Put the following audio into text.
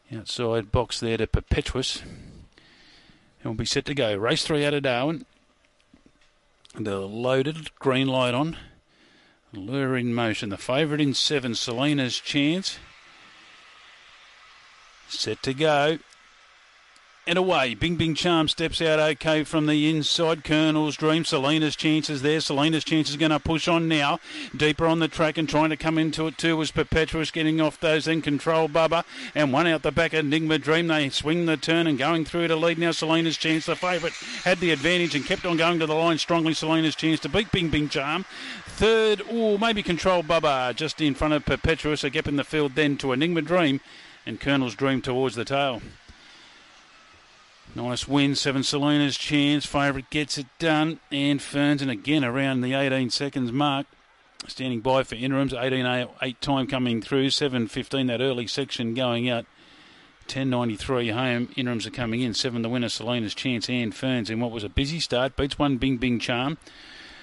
Outside box there to Perpetuous. And we'll be set to go. Race 3 out of Darwin. The loaded green light on. Lure in motion. The favourite in 7, Selena's Chance. Set to go. And away. Bing Bing Charm steps out okay from the inside. Colonel's Dream. Selena's Chance is there. Selena's Chance is going to push on now. Deeper on the track and trying to come into it too was Perpetuous, getting off those. Then Control Bubba. And one out the back, Enigma Dream. They swing the turn and going through to lead now. Selena's Chance, the favourite, had the advantage and kept on going to the line strongly. Selena's Chance to beat Bing Bing Charm. Third, maybe Control Bubba just in front of Perpetuous. A gap in the field then to Enigma Dream. And Colonel's Dream towards the tail. Nice win, 7 Selena's Chance. Favourite gets it done. And Ferns, and again around the 18 seconds mark. Standing by for interims. 18.8 time coming through. 7.15 that early section going out. 10.93 home. Interims are coming in. 7 the winner, Selena's Chance and Ferns. In what was a busy start. Beats 1 Bing Bing Charm.